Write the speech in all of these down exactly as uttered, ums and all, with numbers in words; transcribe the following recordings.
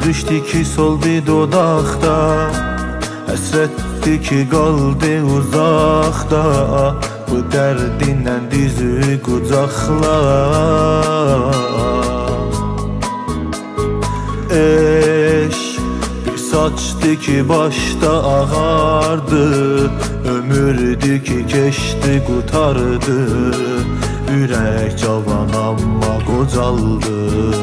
Görüşdü ki soldu dodaqda, həsrətdi ki qaldı uzaqda. Bu dərdindən düzü qucaqla. Eşq bir saçdı ki başda ağardı, ömürdü ki keçdi qutardı. Ürək cavan amma qocaldı.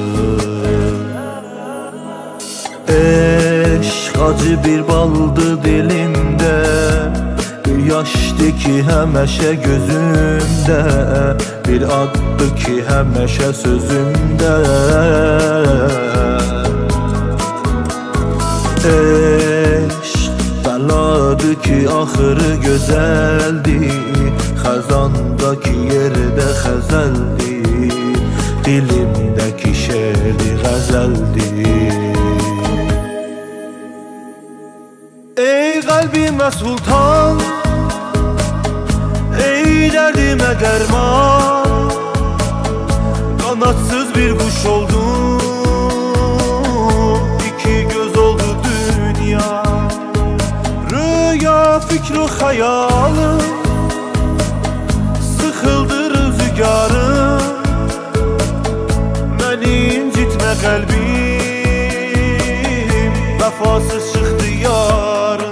Eşq acı bir baldı dilimdə, bir yaşdı ki həməşə gözümdə, bir addı ki həməşə sözümdə. Eşq bəladı ki axırı gözəldi, xəzandakı yerdə xəzəldi, dilimdəki şeirdi qəzəldi. Ey qəlbimə sultan, ey dərdimə dərman, qanatsız bir quş oldum, iki göz oldu dünya. Rüya, fikr o xəyalım, sıxıldı rüzgarım. Məni incitmə qəlbim, vəfasız çıxdı yarım.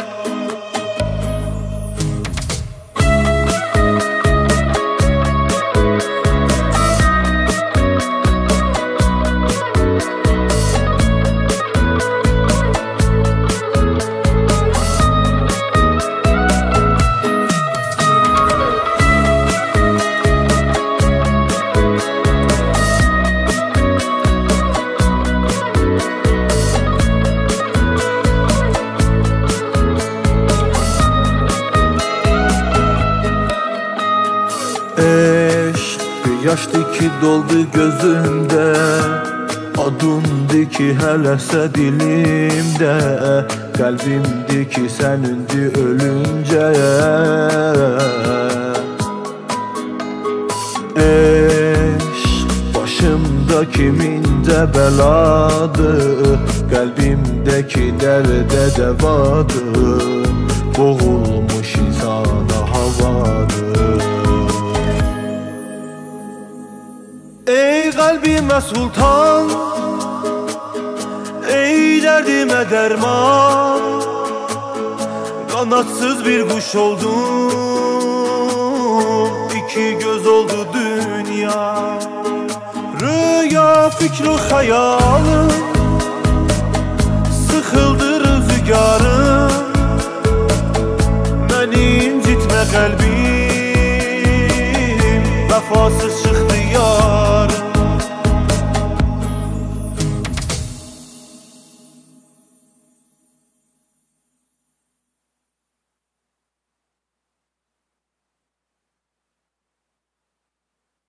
Eşq bir yaşdı ki doldu gözümdə, adındı ki hələsə dilimdə, qəlbimdi ki sənindi ölüncə. Eşq başımdaki mincə bəladır, qəlbimdəki dərdə dəvadır, boğulmuş insana havadır. Ey qəlbimə sultan, ey dərdimə dərman, qanatsız bir quş oldum, iki göz oldu dünya. Rüya, fikr o xəyalım,